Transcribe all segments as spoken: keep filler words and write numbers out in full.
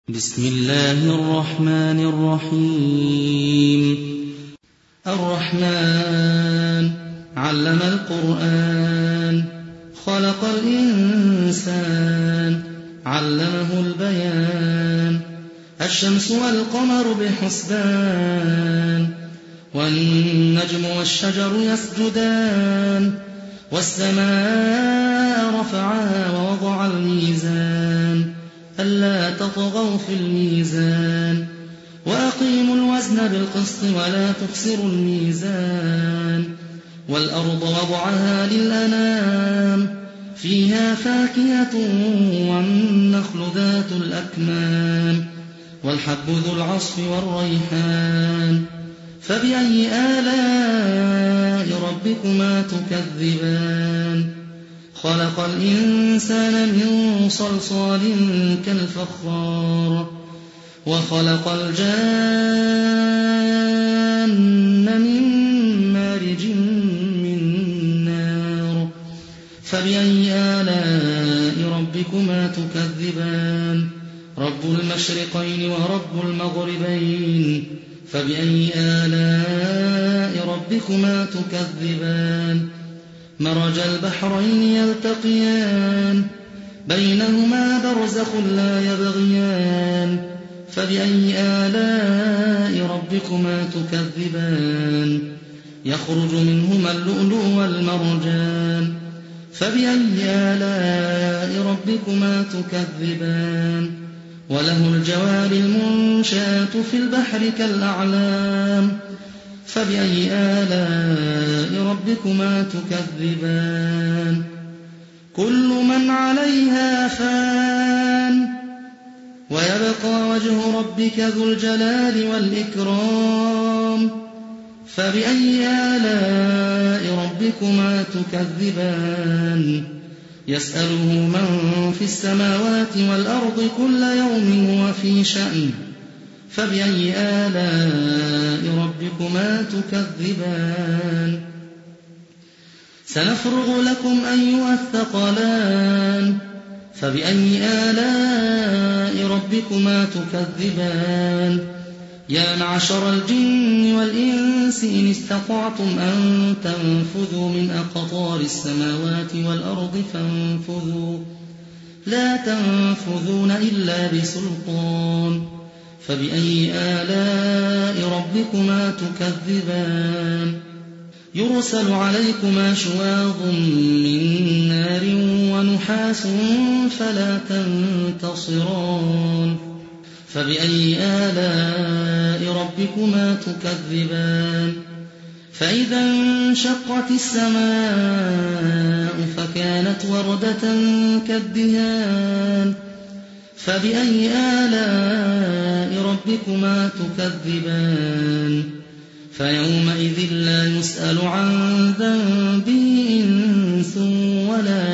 بسم الله الرحمن الرحيم الرحمن علم القرآن خلق الإنسان علمه البيان الشمس والقمر بحسبان والنجم والشجر يسجدان والسماء رفعها ووضع الميزان ألا تطغوا في الميزان وأقيموا الوزن بالقسط ولا تخسروا الميزان والأرض وضعها للأنام فيها فاكهة والنخل ذات الأكمام والحب ذو العصف والريحان فبأي آلاء ربكما تكذبان خلق الإنسان من صلصال كالفخار وخلق الجان من مارج من نار فبأي آلاء ربكما تكذبان رب المشرقين ورب المغربين فبأي آلاء ربكما تكذبان مرج البحرين يلتقيان بينهما برزخ لا يبغيان فبأي آلاء ربكما تكذبان يخرج منهما اللؤلؤ والمرجان فبأي آلاء ربكما تكذبان وله الجوار المنشآت في البحر كالأعلام فبأي آلاء ربكما تكذبان كل من عليها فان ويبقى وجه ربك ذو الجلال والإكرام فبأي آلاء ربكما تكذبان يسأله من في السماوات والأرض كل يوم هو في شأن فبأي آلاء ربكما تكذبان سنفرغ لكم أيها الثقلان فبأي آلاء ربكما تكذبان يا معشر الجن والإنس إن استطعتم أن تنفذوا من أقطار السماوات والأرض فانفذوا لا تنفذون إلا بسلطان فبأي آلاء ربكما تكذبان يرسل عليكما شواظ من نار ونحاس فلا تنتصران فبأي آلاء ربكما تكذبان فإذا انشقت السماء فكانت وردة كالدهان فبأي آلاء ربكما تكذبان فيومئذ لا يسأل عن ذنبه إنس ولا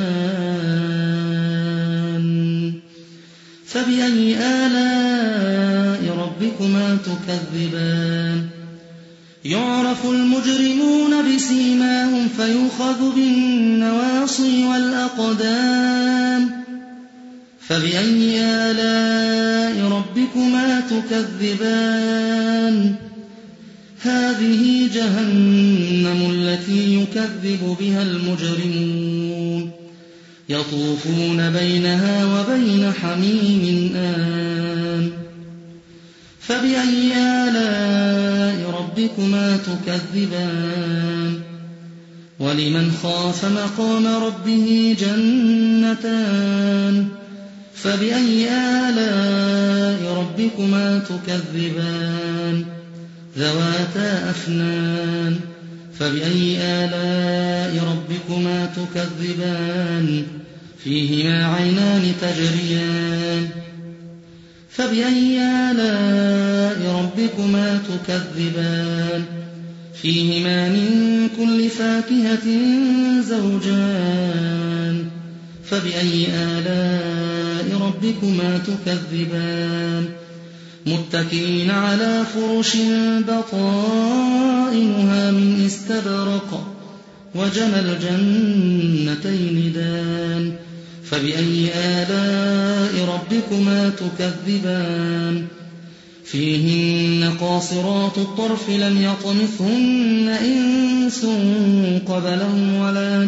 جان فبأي آلاء ربكما تكذبان يعرف المجرمون بسيماهم فيؤخذ بالنواصي والأقدام فبأي آلاء ربكما تكذبان هذه جهنم التي يكذب بها المجرمون يطوفون بينها وبين حميم آن فبأي آلاء ربكما تكذبان ولمن خاف مقام ربه جنتان فبأي آلاء ربكما تكذبان ذواتا أفنان فبأي آلاء ربكما تكذبان فيهما عينان تجريان فبأي آلاء ربكما تكذبان فيهما من كل فاكهة زوجان فبأي آلاء ربكما تكذبان متكئين على فرش بطائنها من استبرق وجنى الجنتين دان فبأي آلاء ربكما تكذبان فيهن قاصرات الطرف لم يطمثهن إنس قبلهم ولا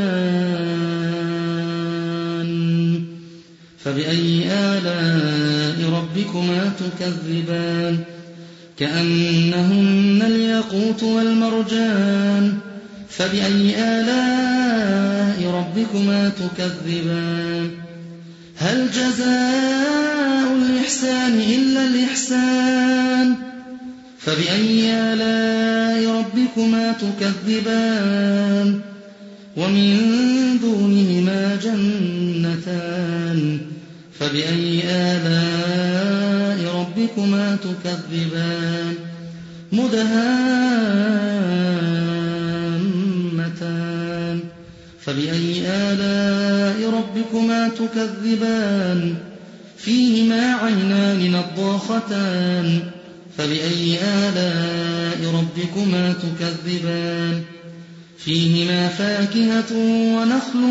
جان فبأي آلاء ربكما تكذبان كأنهن الياقوت والمرجان فبأي آلاء ربكما تكذبان هل جزاء الإحسان إلا الإحسان فبأي آلاء ربكما تكذبان ومن دونهما جنتان فبأي آلاء ربكما تكذبان مدهامتان فبأي آلاء ربكما تكذبان فيهما عينان نضاختان فبأي آلاء ربكما تكذبان فيهما فاكهة ونخل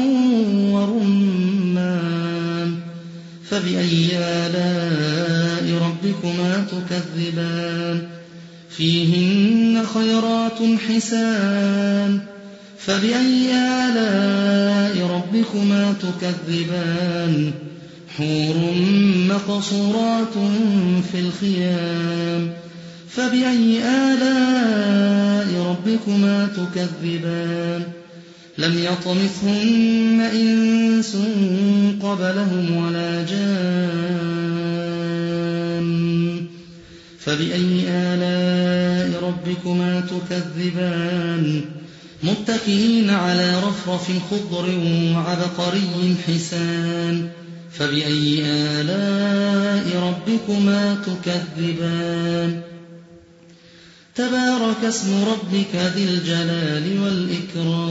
ورمان فبأي آلاء ربكما تكذبان فيهن خيرات حسان فبأي آلاء ربكما تكذبان حور مقصورات في الخيام فبأي آلاء ربكما تكذبان لم يطمثهن إنس قبلهم ولا جان فبأي آلاء ربكما تكذبان متكئين على رفرف خضر وعبقري حسان فبأي آلاء ربكما تكذبان تبارك اسم ربك ذي الجلال والإكرام